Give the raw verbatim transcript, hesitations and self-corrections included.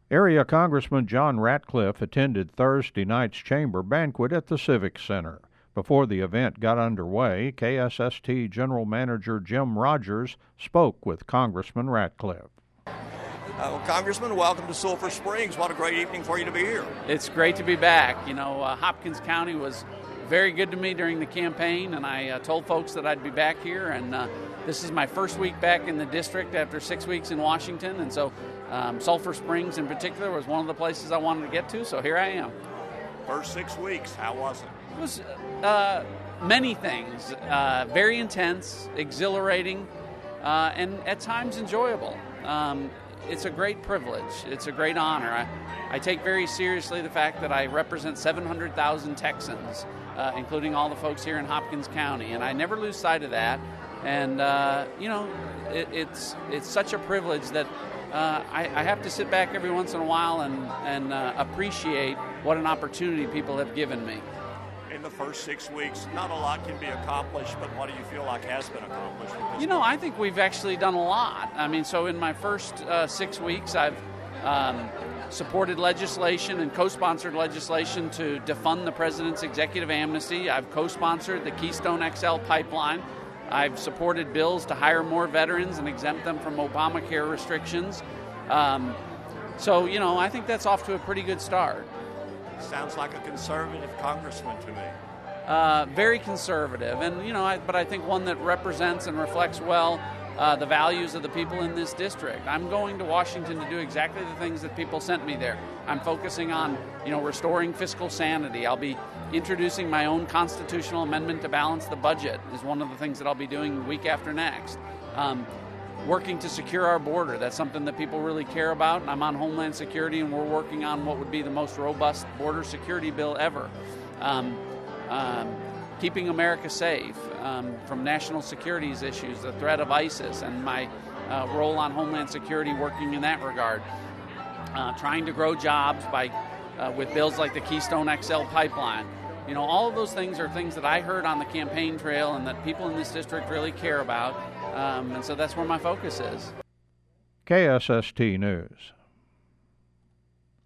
Area Congressman John Ratcliffe attended Thursday night's chamber banquet at the Civic Center. Before the event got underway, K S S T General Manager Jim Rogers spoke with Congressman Ratcliffe. Uh, well, Congressman, welcome to Sulphur Springs. What a great evening for you to be here. It's great to be back. You know, uh, Hopkins County was very good to me during the campaign, and I uh, told folks that I'd be back here, and uh, this is my first week back in the district after six weeks in Washington, and so um, Sulphur Springs in particular was one of the places I wanted to get to, so here I am. First six weeks, how was it? It was uh, many things. Uh, very intense, exhilarating, uh, and at times enjoyable. Um, it's a great privilege. It's a great honor. I, I take very seriously the fact that I represent seven hundred thousand Texans, uh, including all the folks here in Hopkins County, and I never lose sight of that. And, uh, you know, it, it's it's such a privilege that uh, I, I have to sit back every once in a while and, and uh, appreciate what an opportunity people have given me. In the first six weeks, not a lot can be accomplished, but what do you feel like has been accomplished? You know, I think we've actually done a lot. I mean, so in my first uh, six weeks, I've um, supported legislation and co-sponsored legislation to defund the president's executive amnesty. I've co-sponsored the Keystone X L pipeline. I've supported bills to hire more veterans and exempt them from Obamacare restrictions. Um, so, you know, I think that's off to a pretty good start. Sounds like a conservative congressman to me. Uh, very conservative, and you know, I, but I think one that represents and reflects well uh, the values of the people in this district. I'm going to Washington to do exactly the things that people sent me there. I'm focusing on, you know, restoring fiscal sanity. I'll be introducing my own constitutional amendment to balance the budget. Is one of the things that I'll be doing week after next. Um, working to secure our border. That's something that people really care about, and I'm on Homeland Security, and we're working on what would be the most robust border security bill ever. Um, um, keeping America safe um, from national security issues, the threat of ISIS, and my uh, role on Homeland Security working in that regard. Uh, trying to grow jobs by uh, with bills like the Keystone X L pipeline. You know, all of those things are things that I heard on the campaign trail and that people in this district really care about. Um, and so that's where my focus is. K S S T News.